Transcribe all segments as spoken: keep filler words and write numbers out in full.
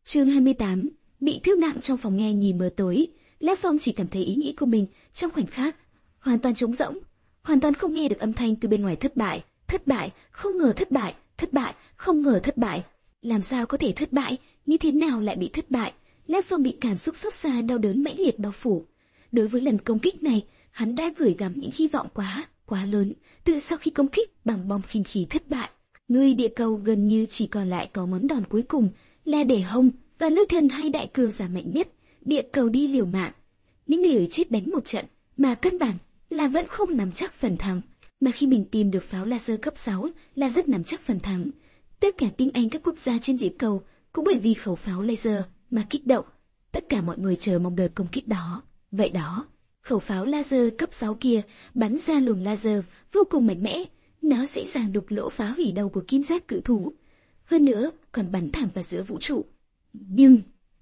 Chương hai mươi tám, bị thương nặng trong phòng nghe nhìn mờ tối. Lê Phong chỉ cảm thấy ý nghĩ của mình trong khoảnh khắc hoàn toàn trống rỗng, hoàn toàn không nghe được âm thanh từ bên ngoài. Thất bại, thất bại, không ngờ thất bại, thất bại, không ngờ thất bại. Làm sao có thể thất bại? Như thế nào lại bị thất bại? Lê Phong bị cảm xúc xót xa đau đớn mãnh liệt bao phủ. Đối với lần công kích này, hắn đã gửi gắm những hy vọng quá, quá lớn. Từ sau khi công kích bằng bom khinh khí thất bại, người địa cầu gần như chỉ còn lại có món đòn cuối cùng là để Hồng và Lôi Thần, hai đại cường giả mạnh nhất địa cầu đi liều mạng. Những liều chết đánh một trận mà căn bản là vẫn không nắm chắc phần thắng. Mà khi mình tìm được pháo laser cấp sáu là rất nắm chắc phần thắng. Tất cả tinh anh các quốc gia trên địa cầu cũng bởi vì khẩu pháo laser mà kích động. Tất cả mọi người chờ mong đợt công kích đó. Vậy đó, khẩu pháo laser cấp sáu kia bắn ra luồng laser vô cùng mạnh mẽ. Nó dễ dàng đục lỗ phá hủy đầu của kim giác cự thú. Hơn nữa, còn bắn thẳng vào giữa vũ trụ. Nhưng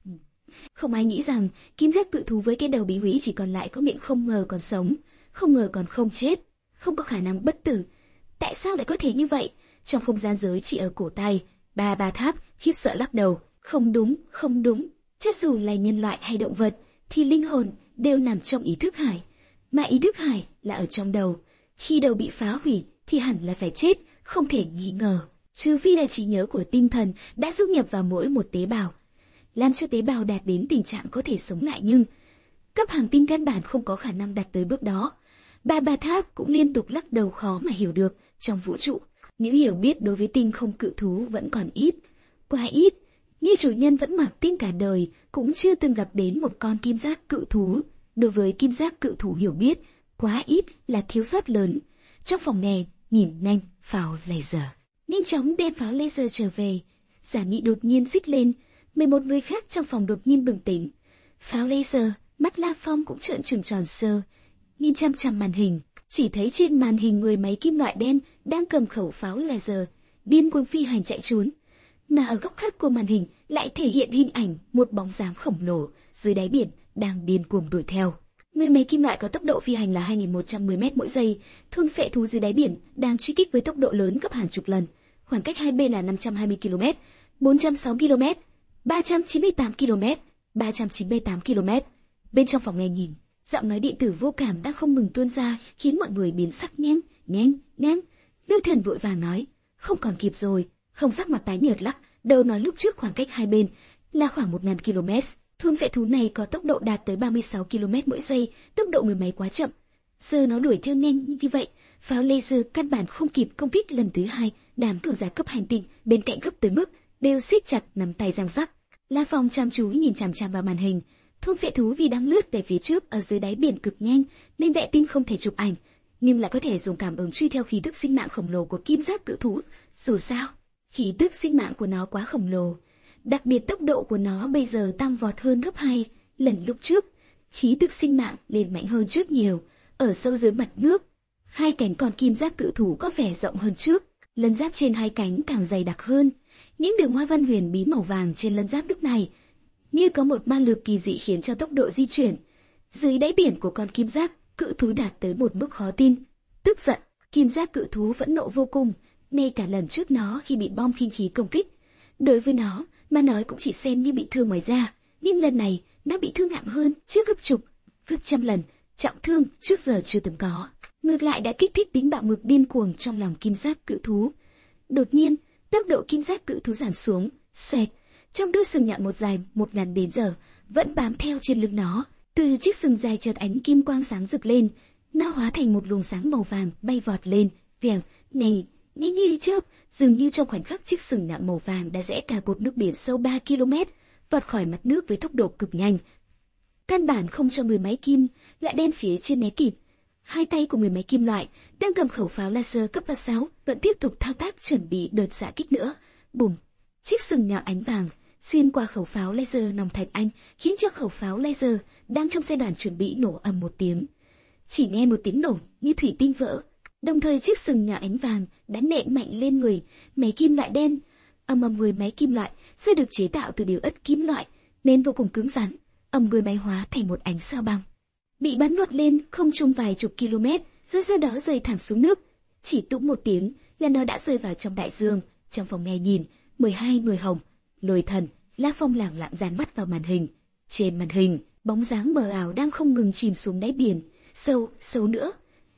không ai nghĩ rằng kim giác cự thú với cái đầu bị hủy chỉ còn lại có miệng không ngờ còn sống, không ngờ còn không chết, không có khả năng bất tử. Tại sao lại có thể như vậy? Trong không gian giới chỉ ở cổ tay, Ba Ba Tháp khiếp sợ lắc đầu. Không đúng, không đúng. Cho dù là nhân loại hay động vật, thì linh hồn đều nằm trong ý thức hải, mà ý thức hải là ở trong đầu. Khi đầu bị phá hủy thì hẳn là phải chết, không thể nghi ngờ. Trừ phi là trí nhớ của tinh thần đã du nhập vào mỗi một tế bào, làm cho tế bào đạt đến tình trạng có thể sống lại, nhưng cấp hành tinh căn bản không có khả năng đạt tới bước đó. Ba Ba Tháp cũng liên tục lắc đầu, khó mà hiểu được. Trong vũ trụ, những hiểu biết đối với tinh không cự thú vẫn còn ít, quá ít. Như chủ nhân vẫn mặc tinh cả đời cũng chưa từng gặp đến một con kim giác cự thú. Đối với kim giác cự thú hiểu biết quá ít là thiếu sót lớn. Trong phòng nghe nhìn nhanh pháo laser, nhanh chóng đem pháo laser trở về. Giả Nghị đột nhiên rít lên, mười một người khác trong phòng đột nhiên bừng tỉnh. Pháo laser, mắt La Phong cũng trợn trừng tròn sơ, nhìn chăm chăm màn hình, chỉ thấy trên màn hình người máy kim loại đen đang cầm khẩu pháo laser, điên cuồng phi hành chạy trốn. Mà ở góc khác của màn hình lại thể hiện hình ảnh một bóng dáng khổng lồ dưới đáy biển đang điên cuồng đuổi theo. Người máy kim loại có tốc độ phi hành là hai nghìn một trăm mười mét mỗi giây, thôn phệ thú dưới đáy biển đang truy kích với tốc độ lớn gấp hàng chục lần. Khoảng cách hai bên là năm trăm hai mươi ki lô mét, bốn trăm sáu mươi ki lô mét, ba trăm chín mươi tám ki lô mét, ba trăm chín mươi tám ki lô mét. Bên trong phòng nghe nhìn, giọng nói điện tử vô cảm đang không ngừng tuôn ra, khiến mọi người biến sắc. Nhanh, nhanh, nhanh. Lôi Thần vội vàng nói, không còn kịp rồi. Không, sắc mặt tái nhợt lắc đầu nói lúc trước khoảng cách hai bên là khoảng một nghìn ki lô mét. Thôn vệ thú này có tốc độ đạt tới ba mươi sáu ki lô mét mỗi giây, tốc độ người máy quá chậm. Giờ nó đuổi theo nhanh như vậy, pháo laser căn bản không kịp công kích lần thứ hai. Đám cường giả cấp hành tinh bên cạnh gấp tới mức đều siết chặt nắm tay giằng rắc. La Phong chăm chú nhìn chằm chằm vào màn hình. Thôn vệ thú vì đang lướt về phía trước ở dưới đáy biển cực nhanh nên vệ tinh không thể chụp ảnh, nhưng lại có thể dùng cảm ứng truy theo khí tức sinh mạng khổng lồ của kim giác cự thú. Dù sao, khí tức sinh mạng của nó quá khổng lồ, đặc biệt tốc độ của nó bây giờ tăng vọt hơn gấp hai lần lúc trước. Khí tức sinh mạng lên mạnh hơn trước nhiều. Ở sâu dưới mặt nước, hai cánh con kim giác cự thú có vẻ rộng hơn trước, lân giáp trên hai cánh càng dày đặc hơn. Những đường hoa văn huyền bí màu vàng trên lân giáp lúc này như có một ma lực kỳ dị khiến cho tốc độ di chuyển dưới đáy biển của con kim giác cự thú đạt tới một mức khó tin. Tức giận, kim giác cự thú phẫn nộ vô cùng. Ngay cả lần trước nó khi bị bom khinh khí công kích, đối với nó mà nói cũng chỉ xem như bị thương ngoài da, nhưng lần này nó bị thương nặng hơn, trước gấp chục, gấp trăm lần, trọng thương trước giờ chưa từng có. Ngược lại đã kích thích tính bạo ngược điên cuồng trong lòng kim giác cự thú. Đột nhiên, tốc độ kim giác cự thú giảm xuống, xoẹt, trong đôi sừng nhọn một dài một ngàn đến giờ vẫn bám theo trên lưng nó. Từ chiếc sừng dài chợt ánh kim quang sáng rực lên, nó hóa thành một luồng sáng màu vàng bay vọt lên, vèo, này, nhanh như chớp. Dường như trong khoảnh khắc chiếc sừng nhọn màu vàng đã rẽ cả cột nước biển sâu ba ki lô mét, vọt khỏi mặt nước với tốc độ cực nhanh, căn bản không cho người máy kim lại đen phía trên né kịp. Hai tay của người máy kim loại đang cầm khẩu pháo laser cấp sáu vẫn tiếp tục thao tác chuẩn bị đợt xạ kích nữa. Bùm, chiếc sừng nhọn ánh vàng xuyên qua khẩu pháo laser nòng thạch anh, khiến cho khẩu pháo laser đang trong giai đoạn chuẩn bị nổ ầm một tiếng. Chỉ nghe một tiếng nổ như thủy tinh vỡ, đồng thời chiếc sừng nhọn ánh vàng đã nện mạnh lên người máy kim loại đen. Ầm ầm, người máy kim loại sẽ được chế tạo từ điều ất kim loại nên vô cùng cứng rắn. Ầm, người máy hóa thành một ánh sao băng, bị bắn vọt lên không trung vài chục km, rồi sau đó rơi thẳng xuống nước. Chỉ tụng một tiếng là nó đã rơi vào trong đại dương. Trong phòng nghe nhìn, mười hai người Hồng, Lôi Thần, La Phong lẳng lặng dán mắt vào màn hình. Trên màn hình, bóng dáng mờ ảo đang không ngừng chìm xuống đáy biển, sâu, sâu nữa.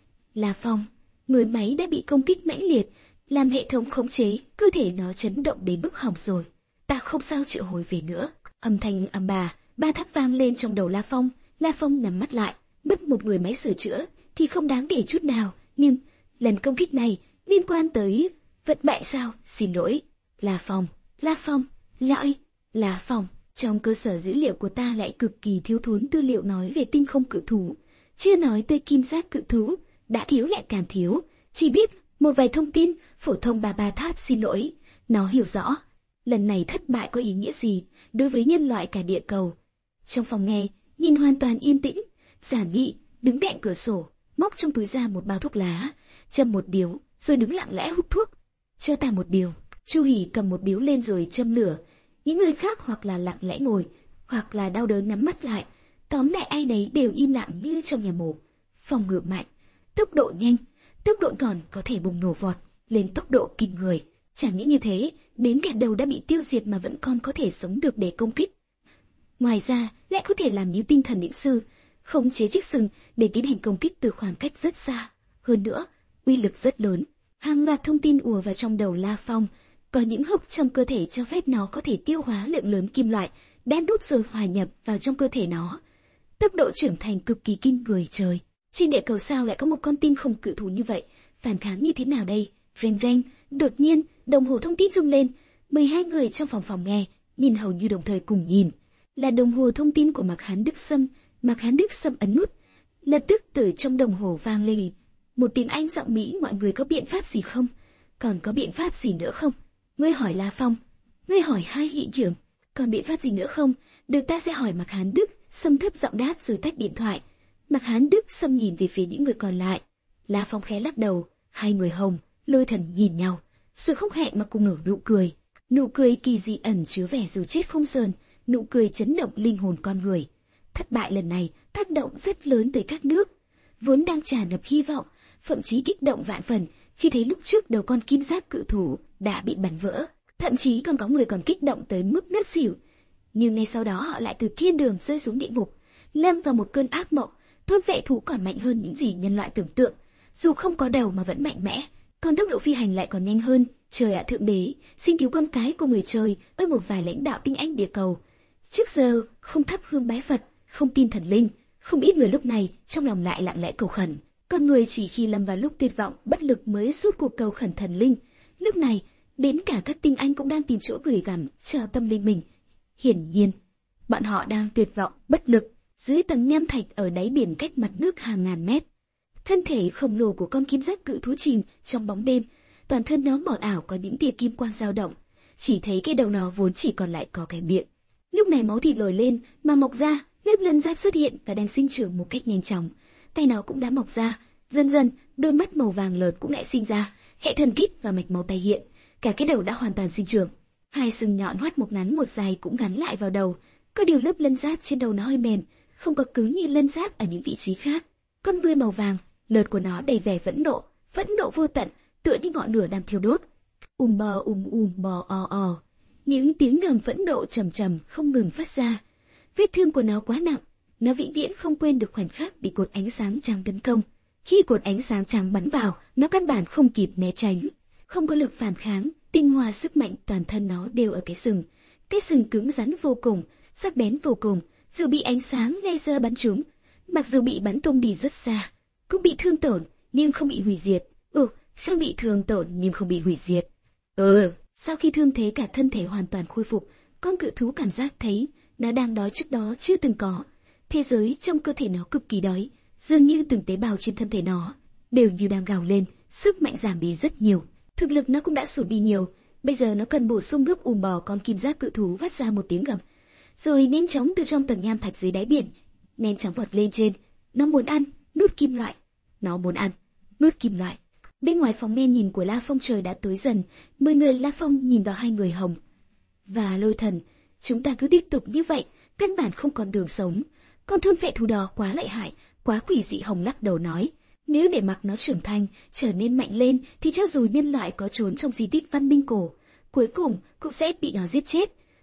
La Phong, người máy đã bị công kích mãnh liệt, làm hệ thống khống chế, cơ thể nó chấn động đến mức hỏng rồi. Ta không sao triệu hồi về nữa. Âm thanh ầm bà, ba tháp vang lên trong đầu La Phong. La Phong nhắm mắt lại, mất một người máy sửa chữa thì không đáng kể chút nào, nhưng lần công kích này liên quan tới vận mệnh sao? Xin lỗi, La Phong, La Phong, Lõi, La Phong. Trong cơ sở dữ liệu của ta lại cực kỳ thiếu thốn tư liệu nói về tinh không cự thú, chưa nói tới kim giác cự thú, đã thiếu lại càng thiếu, chỉ biết một vài thông tin phổ thông. Bà Ba Tháp xin lỗi, nó hiểu rõ lần này thất bại có ý nghĩa gì đối với nhân loại cả địa cầu. Trong phòng nghe, nhìn hoàn toàn yên tĩnh, Giản Nghị đứng cạnh cửa sổ, móc trong túi ra một bao thuốc lá, châm một điếu, rồi đứng lặng lẽ hút thuốc. Cho ta một điếu. Chu Hỉ cầm một điếu lên rồi châm lửa. Những người khác hoặc là lặng lẽ ngồi, hoặc là đau đớn nhắm mắt lại. Tóm lại ai nấy đều im lặng như trong nhà mổ. Phòng ngự mạnh, tốc độ nhanh, tốc độ còn có thể bùng nổ vọt lên tốc độ kinh người. Chẳng những như thế, đến kẻ đầu đã bị tiêu diệt mà vẫn còn có thể sống được để công kích. Ngoài ra, lại có thể làm như tinh thần định sư, khống chế chiếc sừng để tiến hành công kích từ khoảng cách rất xa. Hơn nữa, uy lực rất lớn. Hàng loạt thông tin ùa vào trong đầu La Phong. Có những hốc trong cơ thể cho phép nó có thể tiêu hóa lượng lớn kim loại, đen đút rồi hòa nhập vào trong cơ thể nó. Tốc độ trưởng thành cực kỳ kinh người trời. Trên địa cầu sao lại có một con tinh không cự thú như vậy? Phản kháng như thế nào đây? Reng reng, đột nhiên, đồng hồ thông tin rung lên. mười hai người trong phòng phòng nghe, nhìn hầu như đồng thời cùng nhìn. Là đồng hồ thông tin của Mạc Hán Đức Sâm. Mạc Hán Đức Sâm ấn nút. Lập tức từ trong đồng hồ vang lên một tiếng Anh giọng Mỹ: mọi người có biện pháp gì không? Còn có biện pháp gì nữa không? Ngươi hỏi La Phong. Ngươi hỏi hai nghị trưởng. Còn biện pháp gì nữa không? Được, ta sẽ hỏi. Mạc Hán Đức Sâm thấp giọng đáp rồi tách điện thoại. Mạc Hán Đức Sâm nhìn về phía những người còn lại. La Phong khẽ lắc đầu. Hai người Hồng, Lôi Thần nhìn nhau, rồi không hẹn mà cùng nở nụ cười. Nụ cười kỳ dị ẩn chứa vẻ dù chết không sờn, nụ cười chấn động linh hồn con người. Thất bại lần này tác động rất lớn tới các nước, vốn đang tràn ngập hy vọng, thậm chí kích động vạn phần khi thấy lúc trước đầu con kim giác cự thú đã bị bắn vỡ. Thậm chí còn có người còn kích động tới mức ngất xỉu. Nhưng ngay sau đó họ lại từ thiên đường rơi xuống địa ngục, lâm vào một cơn ác mộng. Thôn vệ thú còn mạnh hơn những gì nhân loại tưởng tượng, dù không có đầu mà vẫn mạnh mẽ, còn tốc độ phi hành lại còn nhanh hơn. Trời ạ, thượng đế, xin cứu con cái của người trời ơi! Một vài lãnh đạo tinh anh địa cầu trước giờ không thắp hương bái Phật, không tin thần linh, không ít người lúc này trong lòng lại lặng lẽ cầu khẩn. Con người chỉ khi lâm vào lúc tuyệt vọng, bất lực mới rút cuộc cầu khẩn thần linh. Lúc này, đến cả các tinh anh cũng đang tìm chỗ gửi gắm cho tâm linh mình. Hiển nhiên, bọn họ đang tuyệt vọng, bất lực, dưới tầng nham thạch ở đáy biển cách mặt nước hàng ngàn mét. Thân thể khổng lồ của con kim giác cự thú chìm trong bóng đêm, toàn thân nó mờ ảo có những tia kim quang dao động, chỉ thấy cái đầu nó vốn chỉ còn lại có cái miệng. Lúc này máu thịt nổi lên mà mọc ra, lớp lân giáp xuất hiện và đang sinh trưởng một cách nhanh chóng. Tay nó cũng đã mọc ra, dần dần đôi mắt màu vàng lợt cũng lại sinh ra, hệ thần kít và mạch máu tay hiện, cả cái đầu đã hoàn toàn sinh trưởng. Hai sừng nhọn hoắt một ngắn một dài cũng gắn lại vào đầu, có điều lớp lân giáp trên đầu nó hơi mềm, không có cứng như lân giáp ở những vị trí khác. Con ngươi màu vàng lợt của nó đầy vẻ phẫn nộ, phẫn nộ vô tận, tựa như ngọn lửa đang thiêu đốt. Um bò um um bò o o, những tiếng gầm phẫn nộ trầm trầm không ngừng phát ra. Vết thương của nó quá nặng, nó vĩnh viễn không quên được khoảnh khắc bị cột ánh sáng trắng tấn công. Khi cột ánh sáng trắng bắn vào, nó căn bản không kịp né tránh, không có lực phản kháng. Tinh hoa sức mạnh toàn thân nó đều ở cái sừng. Cái sừng cứng rắn vô cùng, sắc bén vô cùng, dù bị ánh sáng laser bắn trúng, mặc dù bị bắn tung đi rất xa, cũng bị thương tổn nhưng không bị hủy diệt. Ừ, sao bị thương tổn nhưng không bị hủy diệt? Ừ, sau khi thương thế cả thân thể hoàn toàn khôi phục, con cự thú cảm giác thấy nó đang đói trước đó chưa từng có. Thế giới trong cơ thể nó cực kỳ đói, dường như từng tế bào trên thân thể nó đều như đang gào lên, sức mạnh giảm đi rất nhiều. Thực lực nó cũng đã sụt đi nhiều, bây giờ nó cần bổ sung gấp. Ùm bò, con kim giác cự thú phát ra một tiếng gầm, rồi nhanh chóng từ trong tầng nham thạch dưới đáy biển nhanh chóng vọt lên trên. Nó muốn ăn nút kim loại, nó muốn ăn nút kim loại. Bên ngoài phòng nghe nhìn của La Phong trời đã tối dần, mười người La Phong nhìn vào hai người Hồng và Lôi Thần. Chúng ta cứ tiếp tục như vậy, căn bản không còn đường sống. Con thôn vệ thú đó quá lợi hại, quá quỷ dị. Hồng lắc đầu nói, nếu để mặc nó trưởng thành, trở nên mạnh lên, thì cho dù nhân loại có trốn trong di tích văn minh cổ, cuối cùng cũng sẽ bị nó giết chết.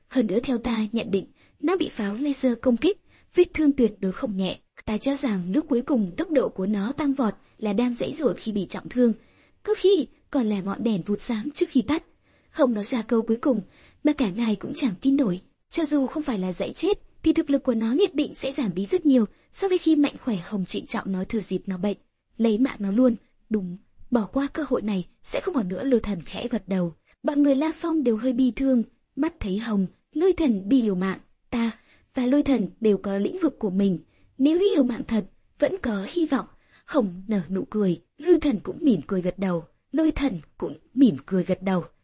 Hơn nữa theo ta nhận định, nó bị pháo laser công kích, vết thương tuyệt đối không nhẹ. Ta cho rằng lúc cuối cùng tốc độ của nó tăng vọt là đang giãy giụa khi bị trọng thương, có khi còn là ngọn đèn vụt sáng trước khi tắt. Không nói ra câu cuối cùng, mà cả ngài cũng chẳng tin nổi. Cho dù không phải là dãy chết, thì thực lực của nó nhất định sẽ giảm đi rất nhiều so với khi Mạnh Khỏe Hồng trịnh trọng nói thừa dịp nó bệnh, lấy mạng nó luôn. Đúng, bỏ qua cơ hội này sẽ không còn nữa. Lôi Thần khẽ gật đầu. Bọn người La Phong đều hơi bi thương, mắt thấy Hồng, Lôi Thần đi liều mạng. Ta và Lôi Thần đều có lĩnh vực của mình, nếu liều mạng thật, vẫn có hy vọng. Hồng nở nụ cười, Lôi Thần cũng mỉm cười gật đầu. Lôi Thần cũng mỉm cười gật đầu.